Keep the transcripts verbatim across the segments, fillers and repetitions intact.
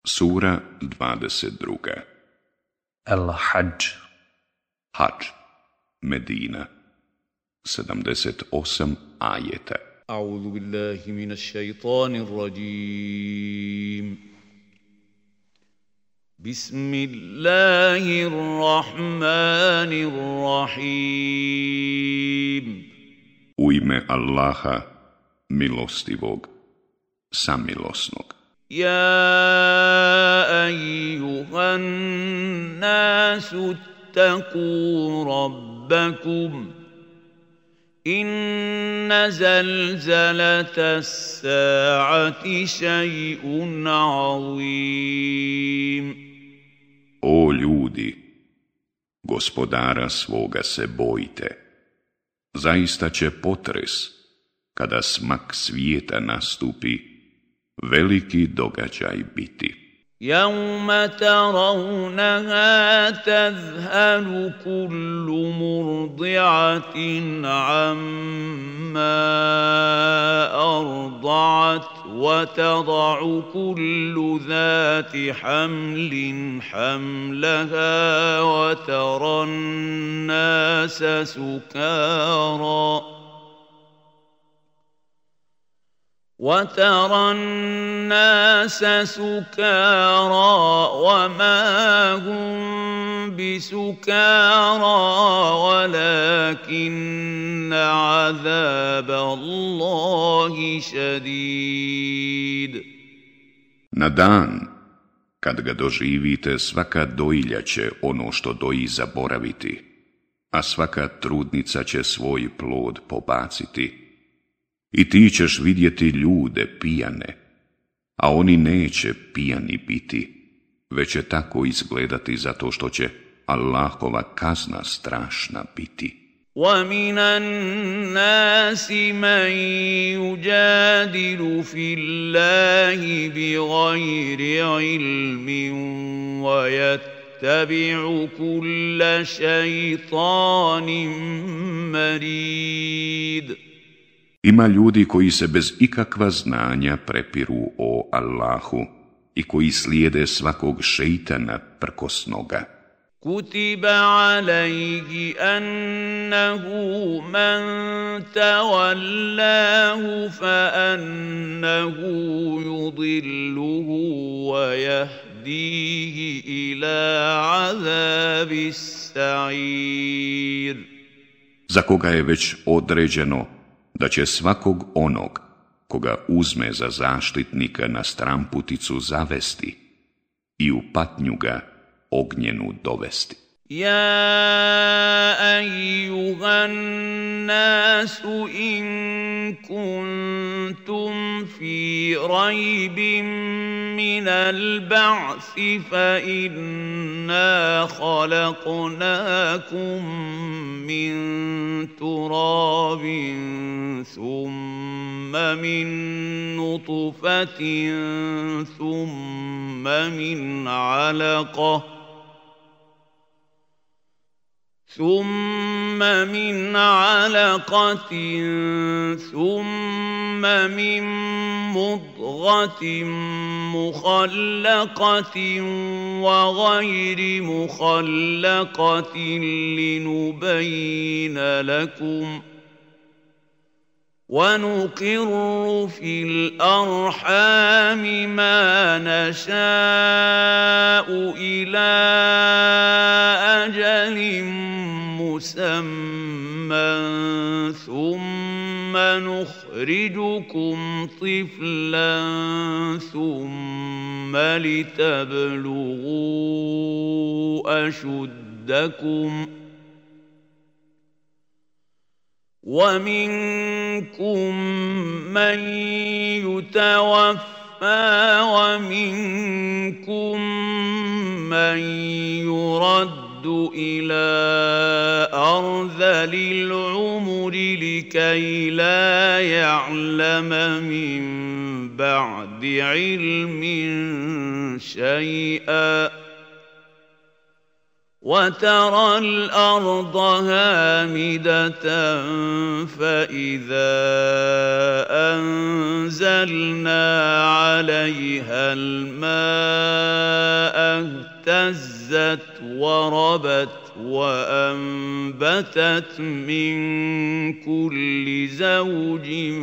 Sura dvadeset dva. El-Hadž. Hadž. Medina. sedamdeset osam ajeta. A'udhu billahi minash shaitanir rajim. Bismillahirrahmanirrahim. U ime Allaha, milostivog, samilosnog. يا أيها الناس اتقوا ربكم إن زلزلة الساعة شيء عظيم. O ljudi, gospodara svoga se bojite. Zaista će potres, kada smak svijeta nastupi, veliki događaj biti. يوم ترونها تذهل كل مرضعة عما أرضعت وتضع كل ذات حمل حملها وترى الناس سكارى وترى الناس سكارى وما هم بسكارى ولكن عذاب الله شديد. Na dan, kad ga doživite, svaka dojilja će ono što doji zaboraviti, a svaka trudnica će svoj plod pobaciti. I ti ćeš vidjeti ljude pijane, a oni neće pijani biti, već će tako izgledati zato što će Allahova kazna strašna biti. وَمِنَ النَّاسِ مَن يُجَادِلُ فِي اللَّهِ بِغَيْرِ عِلْمٍ وَيَتَّبِعُ كُلَّ شَيْطَانٍ مَرِيدٍ. Ima ljudi koji se bez ikakva znanja prepiru o Allahu i koji slijede svakog šeitana prkosnoga. كُتِبَ عَلَيْهِ أَنَّهُ مَنْ تَوَلَّاهُ فَأَنَّهُ يُضِلُّهُ وَيَهْدِيهِ إِلَى عَذَابِ السَّعِيرِ. Za koga je već određeno da će svakog onog koga uzme za zaštitnika na stramputicu zavesti i u patnju ga ognjenu dovesti. يا أيها الناس إن كنتم في ريب من البعث فإنا خلقناكم من تراب ثم من نطفة ثم من علقة ثم من علقة ثم من مضغة مخلقة وغير مخلقة لنبين لكم ونقر في الأرحام ما نشاء إلى أجل مسمى ثم نخرجكم طفلا ثم لتبلغوا أشدكم ومنكم من يتوفى ومنكم من يرد إلى أرذل العمر لكي لا يعلم من بعد علم شيئا وترى الأرض هامدة فإذا أنزلنا عليها الماء اهتزت وربت وأنبتنا فيها حبا وعنبا وغير ذي زرع وكذلك نخرج الموتى لعلكم تعقلون. O ljudi, اهتزت وربت وأنبتت من كل زوج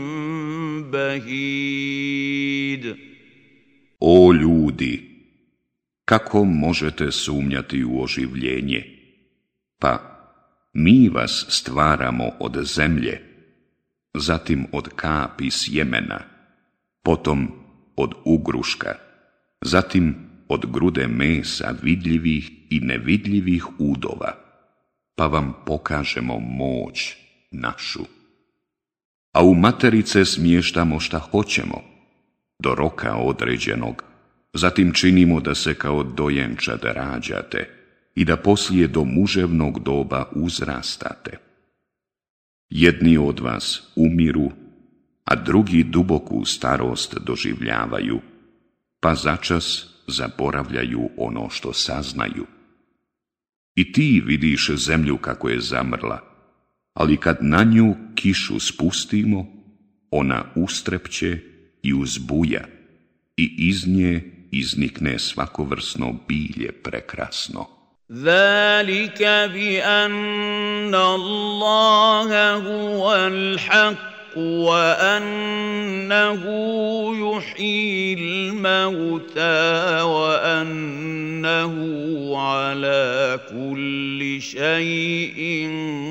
بهيج. O ljudi, kako možete sumnjati u oživljenje? Pa mi vas stvaramo od zemlje, zatim od kapi sjemena, potom od ugruška, zatim od grude mesa vidljivih i nevidljivih udova, pa vam pokažemo moć našu. A u materice smještamo šta hoćemo, do roka određenog, zatim činimo da se kao dojenčad rađate i da poslije do muževnog doba uzrastate. Jedni od vas umiru, a drugi duboku starost doživljavaju, pa začas zaboravljaju ono što saznaju. I ti vidiš zemlju kako je zamrla, ali kad na nju kišu spustimo, ona ustrepće i uzbuja i iz nje iznikne svakovrsno bilje prekrasno. ذلك بأن الله هو الحق وأنه يحيي الموتى وأنه على كل شيء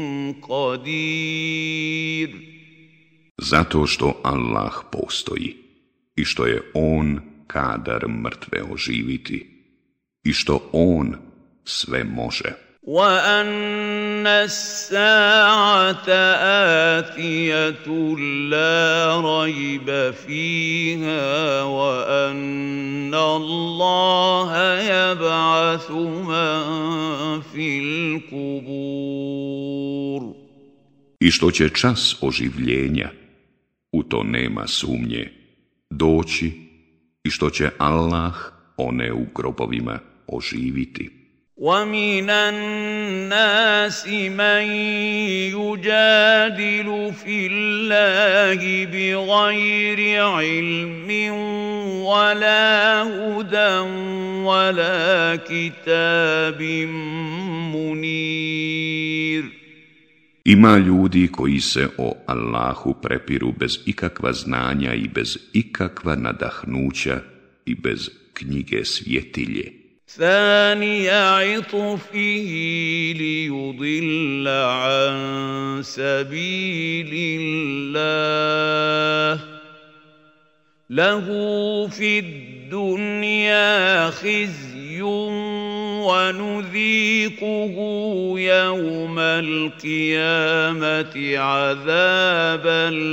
قدير. Zato što Allah postoji i što je On kadar mrtve oživiti i što On sve može. وَأَنَّ السَّاعَةَ آتِيَةٌ لَا رَيْبَ فِيهَا وَأَنَّ اللَّهَ يَبْعَثُ مَن فِي الْقُبُورِ. I što će čas oživljenja, u to nema sumnje, doći i što će Allah one u grobovima oživiti. وَمِنَ النَّاسِ مَن يُجَادِلُ فِي اللَّهِ بِغَيْرِ عِلْمٍ وَلَا هُدًى وَلَا كِتَابٍ مُنِيرٍ. Ima ljudi koji se o Allahu prepiru bez ikakva znanja i bez ikakva nadahnuća i bez knjige svjetilje. ثاني عطفه ليضل عن سبيل الله له في الدنيا خزي ونذيقه يوم القيامة عذاب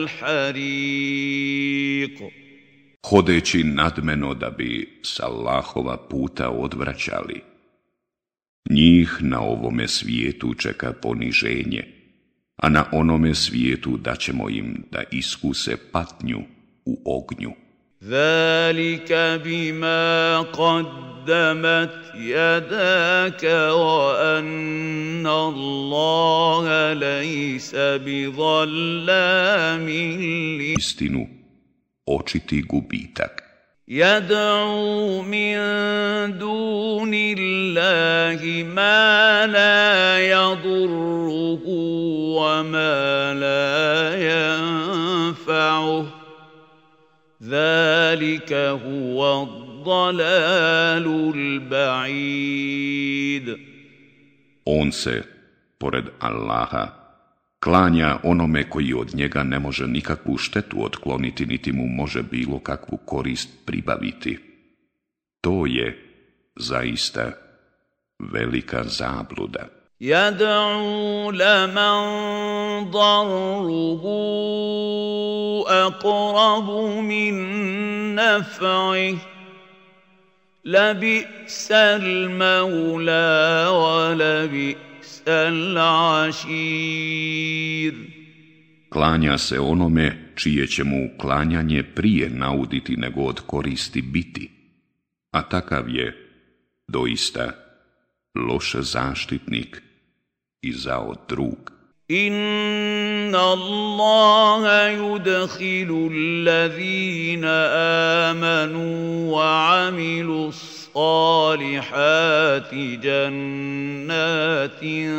الحريق. Hodeći nadmeno da bi s Allahova puta odvraćali. Njih na ovome svijetu čeka poniženje, a na onome svijetu daćemo im da iskuse patnju u ognju. Zalika bima qaddamat yadaka wa anna Allaha laysa bizallamin lil istinu očiti gubitak. Yad'u min duni Allahi ma la yadurruhu wa ma la yanfa'uhu. Zalika huwa ad-dalalul ba'id. On se, pored Allaha, klanja onome koji od njega ne može nikakvu štetu otkloniti, niti mu može bilo kakvu korist pribaviti. To je zaista velika zabluda. Yad'u laman darruhu aqrabu min naf'ih labi'sal mawla wa labi'sal ashir. Klanja se onome čije će mu klanjanje prije nauditi nego od koristi biti, a takav je doista loš zaštitnik i zao drug. Inna Allaha yudkhilu alladhina amanu wa amilu الصالحات جنات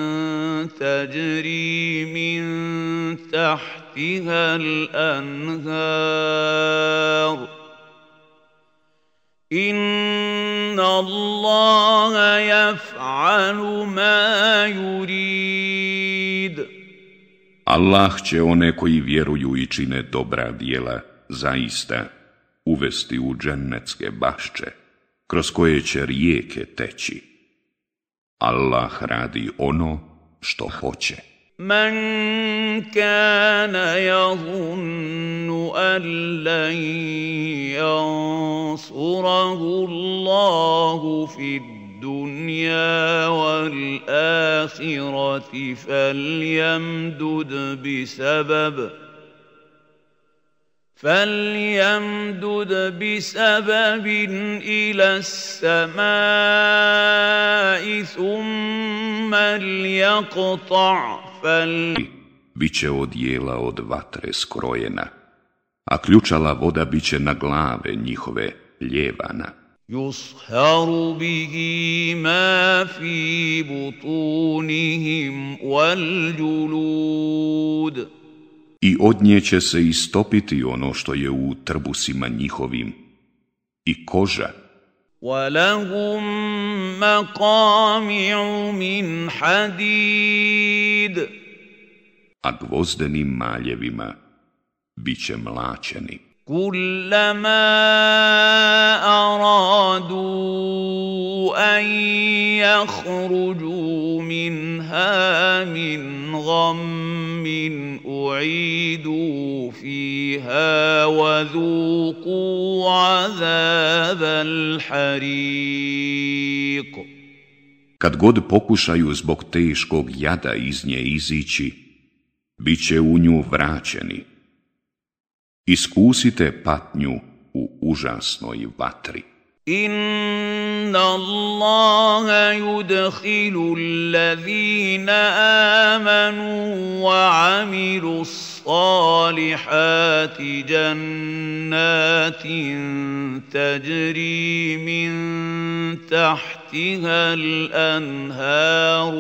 تجري من تحتها الأنهار إن الله يفعل ما يريد. Allah će one koji vjeruju i čine dobra djela zaista uvesti u džennetske bašče, kroz koje će rijeke teći. Allah radi ono što hoće. من كان يظن أن لن ينصره الله في الدنيا والآخرة فليمدد بسبب فليمدد بسبب إلى السماء ثم ليقطع فل... Biće odjela od vatre skrojena, a ključala voda biće na glave njihove ljevana. يصهر به ما في بطونهم والجلود. I od nje će se istopiti ono što je u trbusima njihovim i koža. وَلَهُمْ مَقَامِعُ مِنْ حَدِيدٍ. A gvozdenim maljevima bit će mlačeni. كُلَّمَا أَرَادُوا أَنْ يَخْرُجُوا مِنْهَا مِنْ غَمٍّ أُعِيدُوا فِيهَا وَذُوقُوا عَذَابَ الْحَرِيقِ. Kad god pokušaju zbog teškog jada iz nje izići, bit će u nju vraćeni. Iskusite patnju u užasnoj vatri. إن الله يدخل الذين آمنوا وعملوا الصالحات جنات تجري من تحتها الأنهار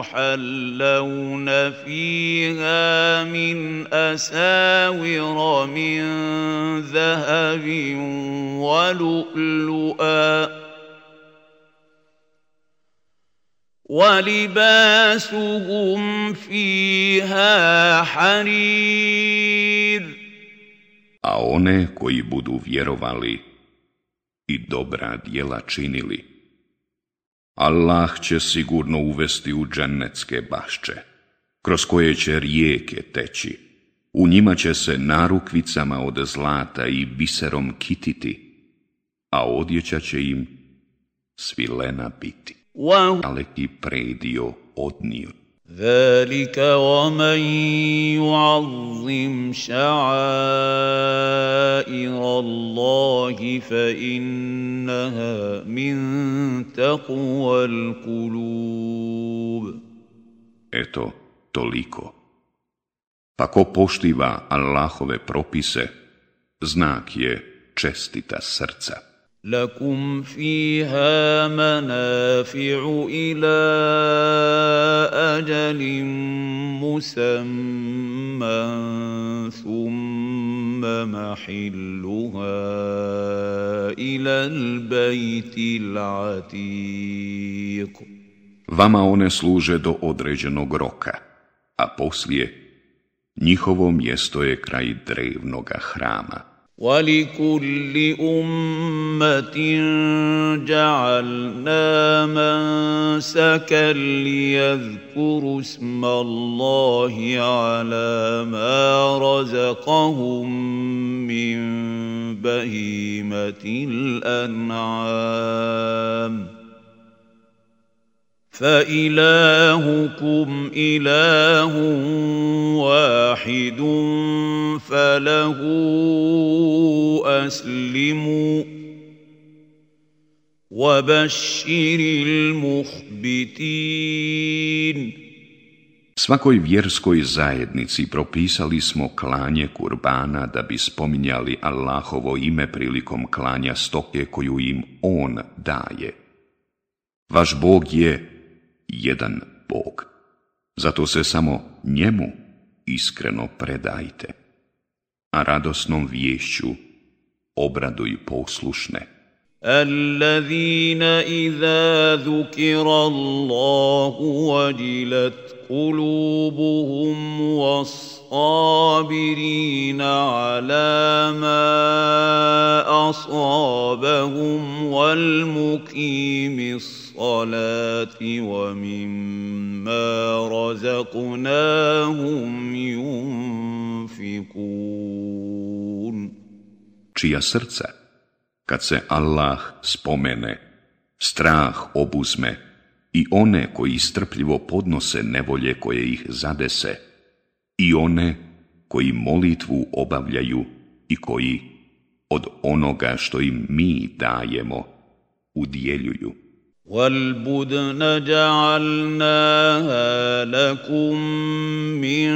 يحلون فيها من أساور من ذهب ولؤلؤا ولباسهم فيها حرير. A one koji budu vjerovali i dobra djela činili, Allah će sigurno uvesti u džennetske bašče, kroz koje će rijeke teći. U njima će se narukvicama od zlata i biserom kititi, a odjeća će im svilena biti. Daleki predio odnio. ذلك ومن يعظم شعائر الله فإنها من تقوى القلوب. Eto, toliko. Pa ko poštiva Allahove propise, znak je čestita srca. لكم فيها منافع إلى أجل مسمى ثم محلها إلى البيت العتيق. Vama one služe do određenog roka, a poslije njihovo mjesto je kraj drevnoga hrama. وَلِكُلِّ أُمَّةٍ جَعَلْنَا مَنسَكًا لِيَذْكُرُوا اسْمَ اللَّهِ عَلَى مَا رَزَقَهُم مِّن بَهِيمَةِ الْأَنْعَامِ فإلهكم إله واحد فله أسلموا وبشر المخبتين. Svakoj vjerskoj zajednici propisali smo klanje kurbana da bi spominjali Allahovo ime prilikom klanja stoke koju im On daje. Vaš Bog je jedan Bog, zato se samo njemu iskreno predajte, a radosnom viješću obraduj poslušne. الذين إذا ذكر الله وجلت قلوبهم والصابرين على ما أصابهم والمقيم الصلاة ومما رزقناهم ينفقون. Čija srca, kad se Allah spomene, strah obuzme i one koji strpljivo podnose nevolje koje ih zadese i one koji molitvu obavljaju i koji od onoga što im mi dajemo udjeljuju. وَالْبُدْنَ جَعَلْنَاهَا لَكُم مِّن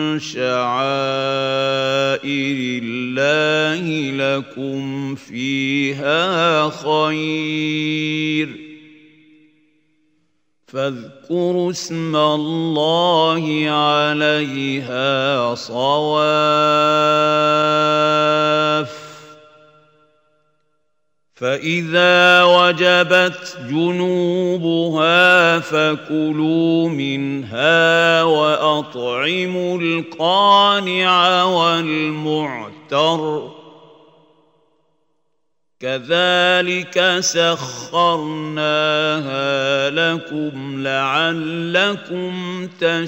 شَعَائِرِ اللَّهِ لَكُمْ فِيهَا خَيْرٌ فَاذْكُرُوا اسْمَ اللَّهِ عَلَيْهَا صَوَافَّ فَإِذَا وَجَبَتْ جُنُوبُهَا فَكُلُوا مِنْهَا وَأَطْعِمُوا الْقَانِعَ وَالْمُعْتَرَّ كَذَلِكَ سَخَّرْنَاهَا لَكُمْ لَعَلَّكُمْ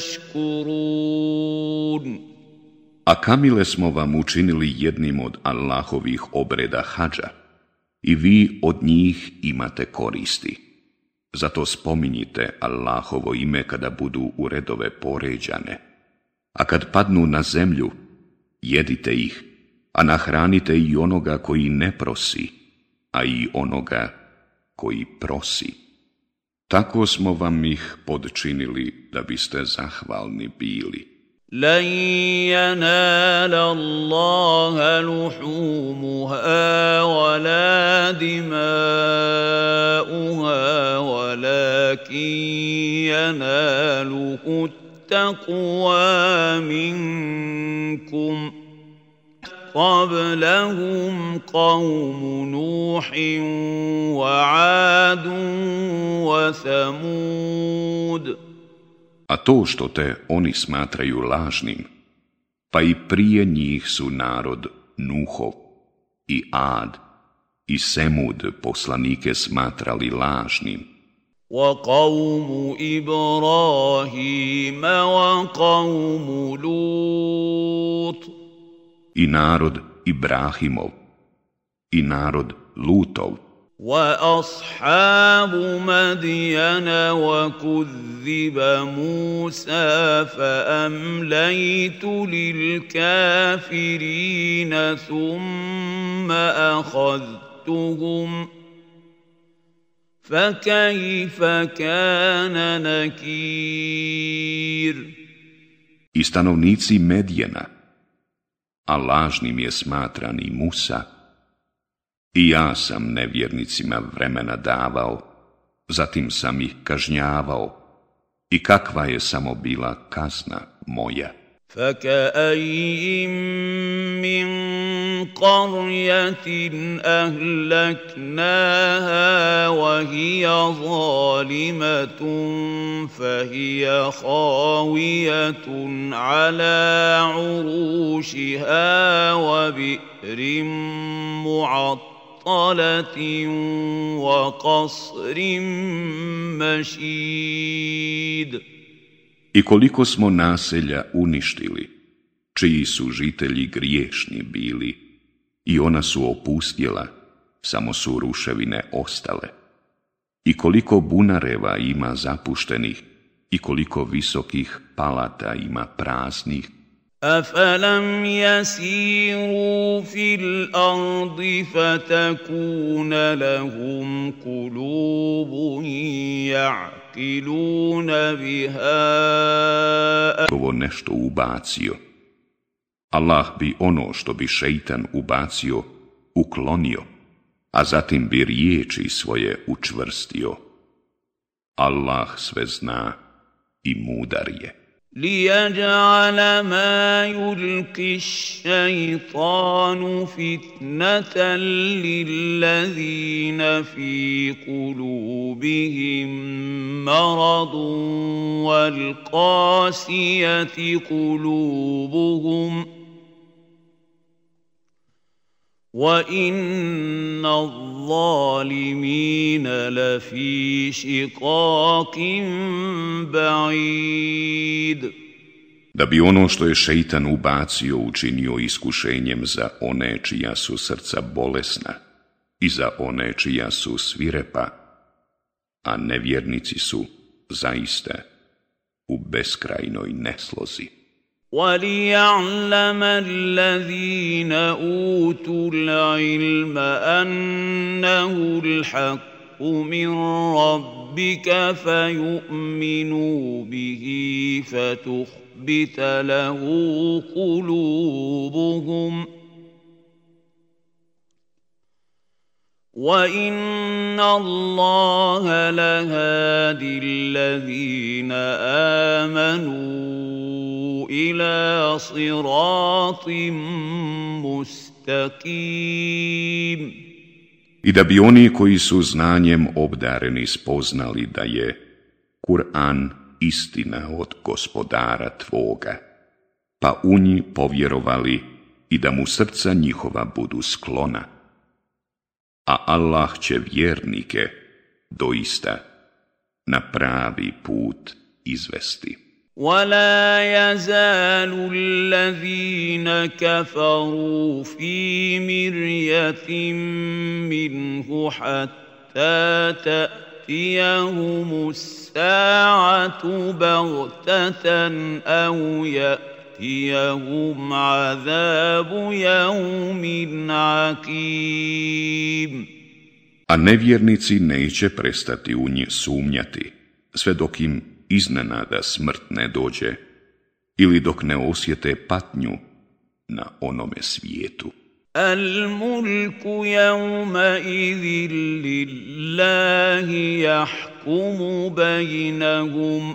تَشْكُرُونَ. A kamile smo vam učinili jednim od Allahovih obreda hadža, i vi od njih imate koristi. Zato spominjite Allahovo ime kada budu u redove poređane. A kad padnu na zemlju, jedite ih, a nahranite i onoga koji ne prosi, a i onoga koji prosi. Tako smo vam ih podčinili da biste zahvalni bili. لن ينال الله لحومها ولا دماؤها ولكن يناله التقوى منكم قبلهم قوم نوح وعاد وثمود. A to što te oni smatraju lažnim, pa i prije njih su narod Nuhov i Ad i Semud poslanike smatrali lažnim. وَقَوْمُ إِبْرَاهِيمَ وَقَوْمُ لُوطٍ. I narod Ibrahimov i narod Lutov. وَأَصْحَابُ مَدْيَنَ وَكُذِّبَ مُوسَى فَأَمْلَيْتُ لِلْكَافِرِينَ ثُمَّ أَخَذْتُهُمْ فَكَيْفَ كَانَ نَكِيرٌ. I stanovnici Medjena, a lažnim je smatran i Musa, i ja sam nevjernicima vremena davao, zatim sam ih kažnjavao, i kakva je samo bila kazna moja. فَكَأَيِّن مِّن قَرْيَةٍ أَهْلَكْنَاهَا وَهِيَ ظَالِمَةٌ فَهِيَ خَاوِيَةٌ عَلَى عُرُوشِهَا وَبِئْرٍ مُّعَطَّلَةٍ وَقَصْرٍ مَّشِيدٍ. I koliko smo naselja uništili, čiji su žitelji griješni bili, i ona su opustjela, samo su ruševine ostale. I koliko bunareva ima zapuštenih, i koliko visokih palata ima praznih. أَفَلَمْ يَسِيرُوا فِي الْأَرْضِ فَتَكُونَ لَهُمْ قُلُوبٌ يَعْقِلُونَ يعقلون بها ovo nešto ubacio. Allah bi ono što bi šeitan ubacio uklonio, a zatim bi riječi svoje učvrstio. Allah sve zna i mudar je. لِيَجْعَلَ مَا يُلْقِي الشَّيْطَانُ فِتْنَةً لِلَّذِينَ فِي قُلُوبِهِم مَّرَضٌ وَالْقَاسِيَةِ قُلُوبُهُمْ وَإِنَّ الظَّالِمِينَ لَفِي شِقَاقٍ بَعِيدٍ. Da bi ono što je šeitan ubacio učinio iskušenjem za one čija su srca bolesna i za one čija su svirepa, a nevjernici su zaista u beskrajnoj neslozi. وَلِيَعْلَمَ الَّذِينَ أُوتُوا الْعِلْمَ أَنَّهُ الْحَقُّ مِنْ رَبِّكَ فَيُؤْمِنُوا بِهِ فَتُخْبِتَ لَهُ قُلُوبُهُمْ وَإِنَّ اللَّهَ لَهَادِي الَّذِينَ آمَنُوا إِلَى صِرَاطٍ مُسْتَقِيمٍ. I da bi oni koji su znanjem obdareni spoznali da je Kur'an istina od Gospodara tvoga, pa u nji povjerovali i da mu srca njihova budu sklona. A Allah će vjernike doista na pravi put izvesti. وَلَا يَزَالُ الَّذِينَ كَفَرُوا فِي مِرْيَةٍ مِّنْهُ حَتَّى تَأْتِيَهُمُ السَّاعَةُ بَغْتَةً أَوْ يَأْتِيَهُمْ عَذَابُ يَوْمٍ عَقِيمٍ. A nevjernici neće prestati u nje sumnjati, sve dok im iznenada smrt ne dođe ili dok ne osjete patnju na onome svijetu. الْمُلْكُ يَوْمَئِذٍ لِلَّهِ يَحْكُمُ بَيْنَهُمْ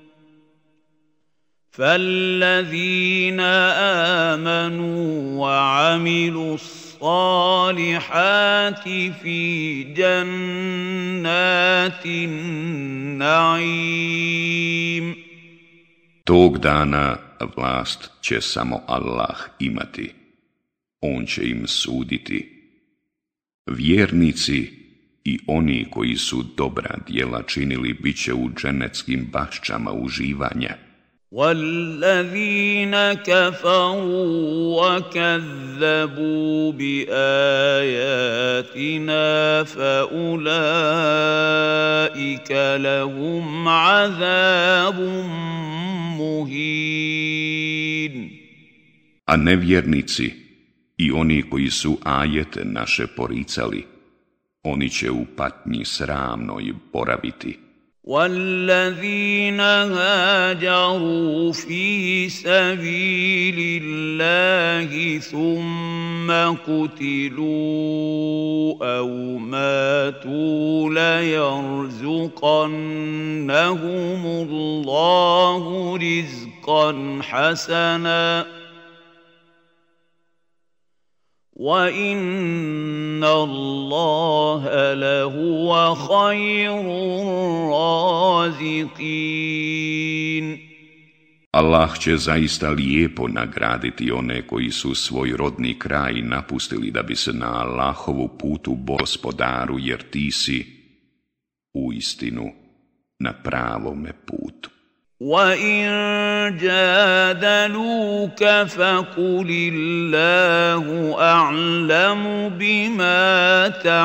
فَالَّذِينَ آمَنُوا وَعَمِلُوا الصَّالِحَاتِ فِي جَنَّاتِ النَّعِيمِ. Tog dana vlast će samo Allah imati. On će im suditi. Vjernici i oni koji su dobra djela činili bit će u dženeckim bašćama uživanja. وَالَّذِينَ كَفَرُوا وَكَذَّبُوا بِآيَاتِنَا فَأُولَئِكَ لَهُمْ عَذَابٌ مُهِينٌ. A nevjernici i oni koji su ajete naše poricali, oni će u patnji sramnoj boraviti. وَالَّذِينَ هَاجَرُوا فِي سَبِيلِ اللَّهِ ثُمَّ قُتِلُوا أَوْ مَاتُوا لَيَرْزُقَنَّهُمُ اللَّهُ رِزْقًا حَسَنًا وَإِنَّ اللَّهَ لَهُوَ خَيْرُ الرَّازِقِينَ. Allah će zaista lijepo nagraditi one koji su svoj rodni kraj napustili da bi se na Allahovu putu Gospodaru, jer ti si uistinu na pravome putu. وَإِن جَادَلُوكَ فَقُلِ اللَّهُ أَعْلَمُ بِمَا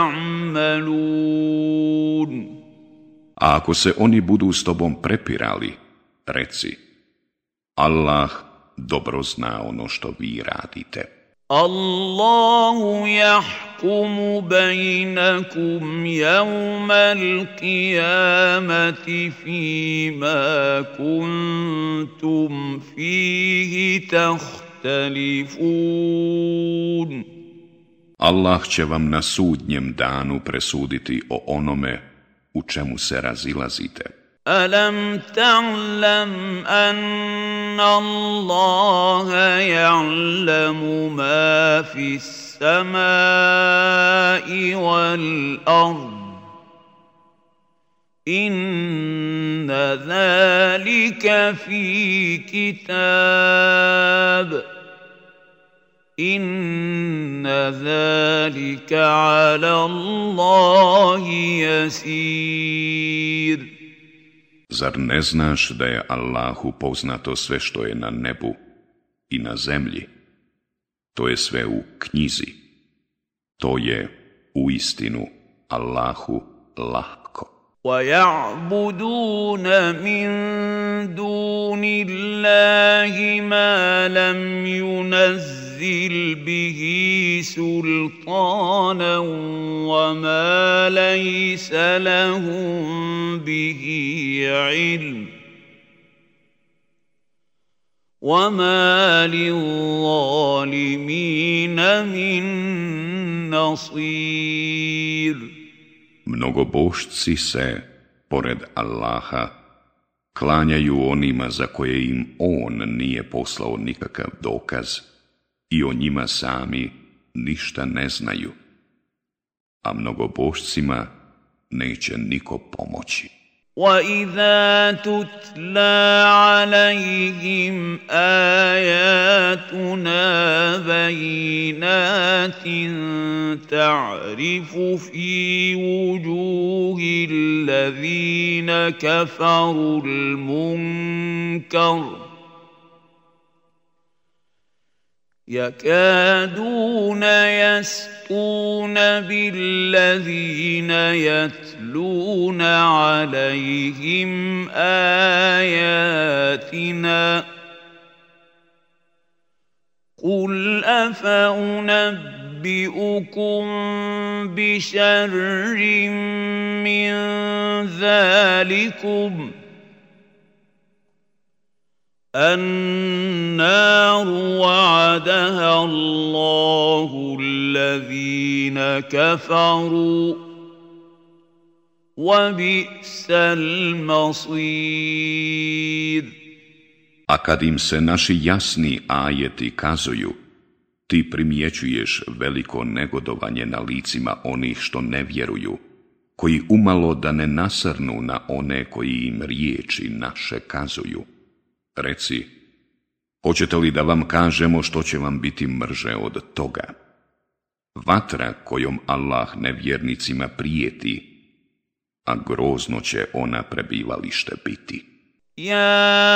تَعْمَلُونَ. A ako se oni budu s tobom prepirali, reci, Allah dobro zna ono što vi radite. Allahu yahkumu يحكم بينكم يوم القيامة فيما كنتم فيه تختلفون. Allah će vam na sudnjem danu presuditi o onome u čemu se razilazite. ألم تعلم أن الله يعلم ما في السماء والأرض إن ذلك في كتاب إن ذلك على الله يسير. Zar ne znaš da je Allahu poznato sve što je na nebu i na zemlji? To je sve u knjizi. To je uistinu Allahu lahko. وَيَعْبُدُونَ مِن دُونِ اللَّهِ مَا لَمْ يُنَزِّلْ بِهِ سُلْطَانًا وَمَا لَيْسَ لَهُم بِهِ عِلْمٌ وَمَا لِلظَّالِمِينَ مِن نَصِيرٍ. Mnogobošci se, pored Allaha, klanjaju onima za koje im On nije poslao nikakav dokaz i o njima sami ništa ne znaju, a mnogobošcima neće niko pomoći. وَإِذَا تُتْلَى عَلَيْهِمْ آيَاتُنَا بَيِّنَاتٍ تَعْرِفُ فِي وُجُوهِ الَّذِينَ كَفَرُوا الْمُنكَرَ يَكَادُونَ يَسْطُونَ بِالَّذِينَ يَتْلُونَ عَلَيْهِمْ آيَاتِنَا قُلْ أَفَأُنَبِّئُكُم بِشَرٍّ مِّن ذَلِكُمْ النار وعدها الله الذين كفروا وبئس المصير. A kad im se naši jasni ajeti kazuju, ti primjećuješ veliko negodovanje na licima onih što ne vjeruju, koji umalo da ne nasrnu na one koji im riječi naše kazuju. Reci, hoćete li da vam kažemo što će vam biti mrže od toga? Vatra kojom Allah nevjernicima prijeti, a grozno će ona prebivalište biti. يا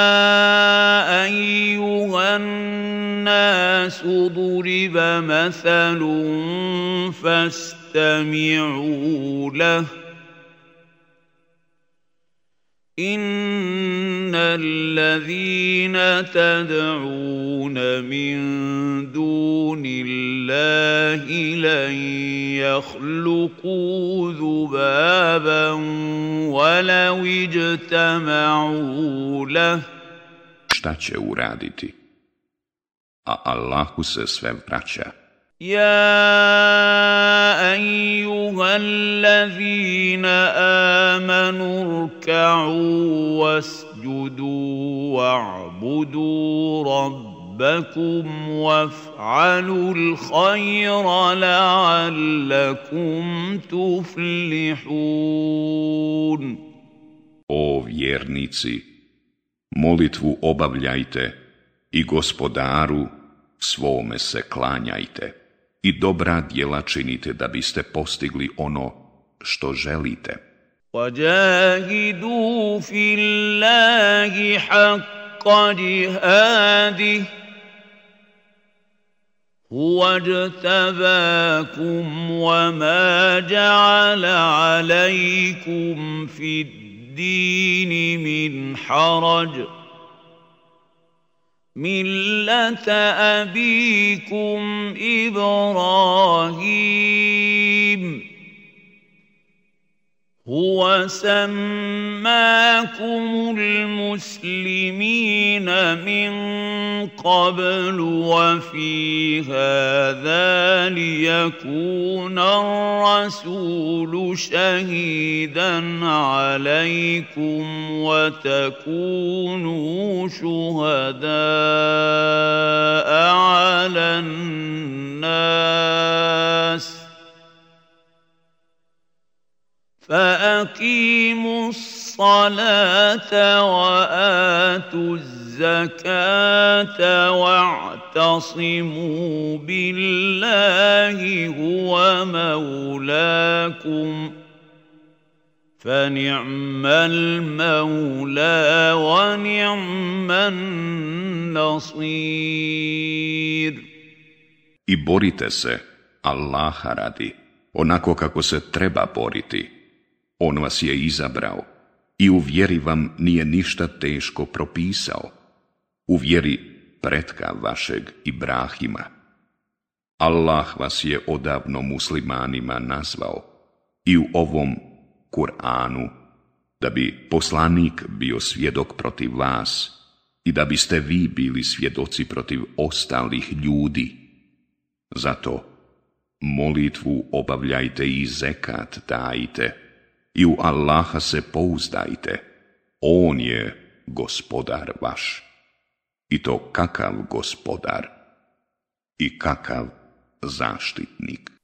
أيها الناس ضرب مثل فاستمعوا له إن الذين تدعون من دون الله لن يخلقوا ذبابا ولو اجتمعوا له. Šta će uraditi? A Allahu se sve vraća. يا أيها الذين آمنوا اركعوا واسجدوا واعبدوا ربكم وافعلوا الخير لعلكم تفلحون. O vjernici, molitvu obavljajte i Gospodaru svome se klanjajte i dobra djela činite da biste postigli ono što želite. وَجَاهِدُوا فِي اللَّهِ حَقَّ جِهَادِهِ هُوَ اجْتَبَاكُمْ وَمَا جَعَلَ عَلَيْكُمْ فِي الدِّينِ مِنْ حَرَجٍ مِلَّةَ أَبِيكُمْ إِبْرَاهِيمَ هُوَ سَمَّاكُمُ الْمُسْلِمِينَ مِنْ قَبْلُ وَفِي هَذَا لِيَكُونَ الرَّسُولُ شَهِيدًا عَلَيْكُمْ وَتَكُونُوا شُهَدَاءَ عَلَى النَّاسِ فَأَقِيمُوا الصَّلَاةَ وَآتُوا الزَّكَاةَ وَاعْتَصِمُوا بِاللَّهِ هُوَ مَوْلَاكُمْ فَنِعْمَ الْمَوْلَى وَنِعْمَ النَّصِيرُ. I borite se, Allaha radi, onako kako se treba boriti. On vas je izabrao i u vjeri vam nije ništa teško propisao, u vjeri pretka vašeg Ibrahima. Allah vas je odavno muslimanima nazvao i u ovom Kur'anu, da bi poslanik bio svjedok protiv vas i da biste vi bili svjedoci protiv ostalih ljudi. Zato molitvu obavljajte i zekat dajte, i u Allaha se pouzdajte, On je gospodar vaš. I to kakav gospodar i kakav zaštitnik.